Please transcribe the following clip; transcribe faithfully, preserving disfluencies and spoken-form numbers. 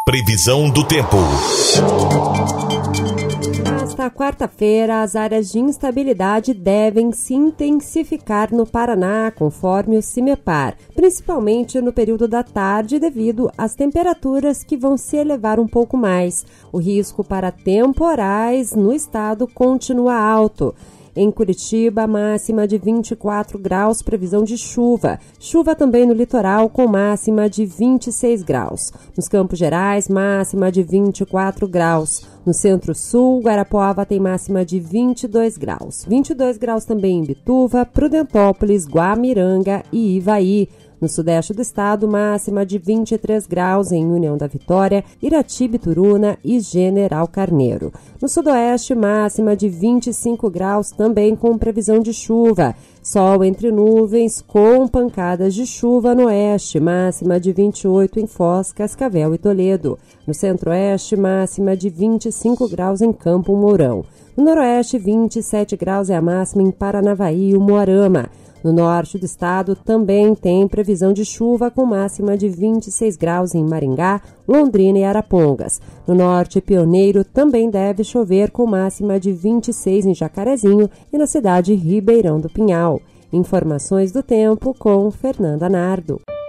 Previsão do tempo. Nesta quarta-feira, as áreas de instabilidade devem se intensificar no Paraná, conforme o CIMEPAR, principalmente no período da tarde devido às temperaturas que vão se elevar um pouco mais. O risco para temporais no estado continua alto. Em Curitiba, máxima de vinte e quatro graus, previsão de chuva. Chuva também no litoral, com máxima de vinte e seis graus. Nos Campos Gerais, máxima de vinte e quatro graus. No Centro-Sul, Guarapuava tem máxima de vinte e dois graus. vinte e dois graus também em Bituva, Prudentópolis, Guamiranga e Ivaí. No sudeste do estado, máxima de vinte e três graus em União da Vitória, Irati, Bituruna e General Carneiro. No sudoeste, máxima de vinte e cinco graus, também com previsão de chuva. Sol entre nuvens, com pancadas de chuva no oeste, máxima de vinte e oito em Foz, Cascavel e Toledo. No centro-oeste, máxima de vinte e cinco graus em Campo Mourão. No noroeste, vinte e sete graus é a máxima em Paranavaí e Umuarama. No norte do estado também tem previsão de chuva com máxima de vinte e seis graus em Maringá, Londrina e Arapongas. No norte, Pioneiro também deve chover com máxima de vinte e seis em Jacarezinho e na cidade Ribeirão do Pinhal. Informações do tempo com Fernanda Nardo.